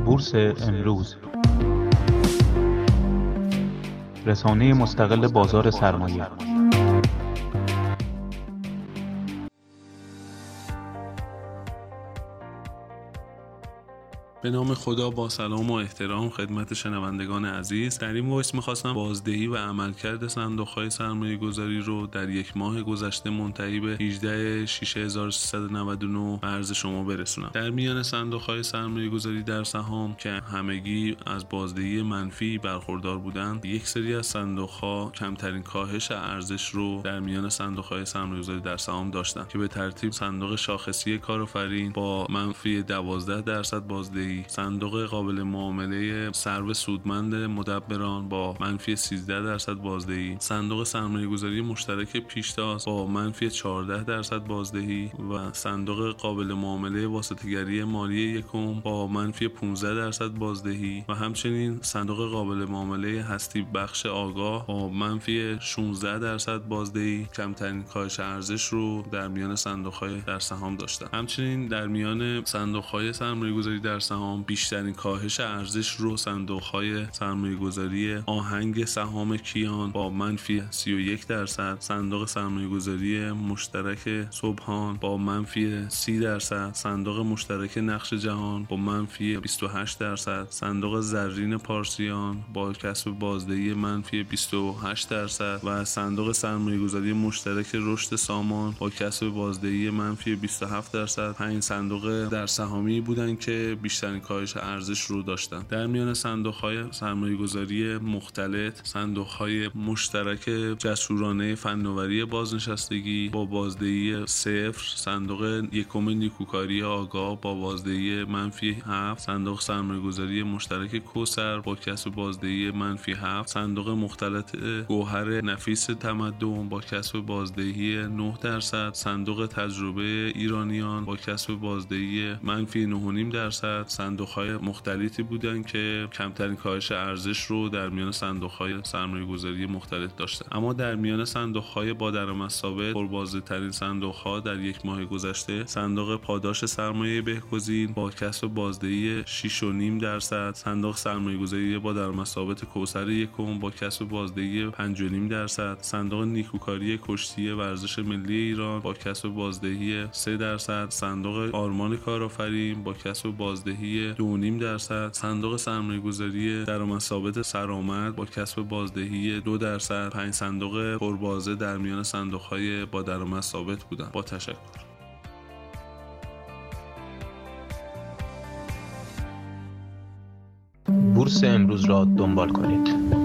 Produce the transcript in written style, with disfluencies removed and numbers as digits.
بورس امروز، رسانه مستقل بازار سرمایه. به نام خدا، با سلام و احترام خدمت شنوندگان عزیز. در این وایس می‌خواستم بازدهی و عملکرد صندوق‌های سرمایه‌گذاری رو در یک ماه گذشته منتهی به 18,6399 عرض شما برسونم. در میان صندوق‌های سرمایه‌گذاری در سهام که همگی از بازدهی منفی برخوردار بودند، یک سری از صندوق‌ها کمترین کاهش ارزش رو در میان صندوق‌های سرمایه‌گذاری در سهام داشتند که به ترتیب صندوق شاخصی کارآفرین با منفی 12% بازدهی، صندوق قابل معامله سرو سودمند مدبران با منفی 13% بازدهی، صندوق سرمایه‌گذاری مشترک پیشتاز با منفی 14% بازدهی و صندوق قابل معامله واسطه‌گری مالی یکم با منفی 15% بازدهی و همچنین صندوق قابل معامله هستی بخش آگاه با منفی 16% بازدهی کمترین کاهش ارزش رو در میان صندوق‌های در سهام داشتن. همچنین در میان صندوق‌های سرمایه‌گذاری در سهام بیشترین کاهش ارزش رو صندوق‌های سرمایه‌گذاری آهنگ سهام کیان با منفی 31%، صندوق سرمایه‌گذاری مشترک صبحان با منفی 30%، صندوق مشترک نقش جهان با منفی 28%، صندوق زرین پارسیان با کسب بازدهی منفی 28% و صندوق سرمایه‌گذاری مشترک رشد سامان با کسب بازدهی منفی 27%. 5 صندوق در سهامی بودند که بیشترین کاهش ارزش رو داشتن. در میان صندوق‌های سرمایه‌گذاری مختلط، صندوق‌های مشترک جسورانه فناوری بازنشستگی با بازدهی 0، صندوق یکم نیکوکاری آگاه با بازدهی منفی 7، صندوق سرمایه‌گذاری مشترک کوثر با کسب بازدهی منفی 7، صندوق مختلط گوهر نفیس تمدن با کسب بازدهی 9%، صندوق تجربه ایرانیان با کسب بازدهی منفی 9.5%. صندوق‌های مختلطی بودن که کمترین کاهش ارزش رو در میان صندوق‌های سرمایه‌گذاری مختلط داشتن. اما در میان صندوق‌های با درآمد ثابت، پربازده‌ترین صندوق‌ها در یک ماه گذشته صندوق پاداش سرمایه بهگزین با کسب بازدهی 6.5%، صندوق سرمایه‌گذاری با درآمد ثابت کوثر یکم با کسب بازدهی 5.5%، صندوق نیکوکاری کشتی ورزش ملی ایران با کسب بازدهی 3%، صندوق آرمان کارآفرین با کسب بازدهی 2.5%، صندوق سرمایه‌گذاری درآمد ثابت سرآمد با کسب بازدهی 2%. 5 صندوق پربازه در میان صندوق‌های با درآمد ثابت بودند. با تشکر. بورس امروز را دنبال کنید.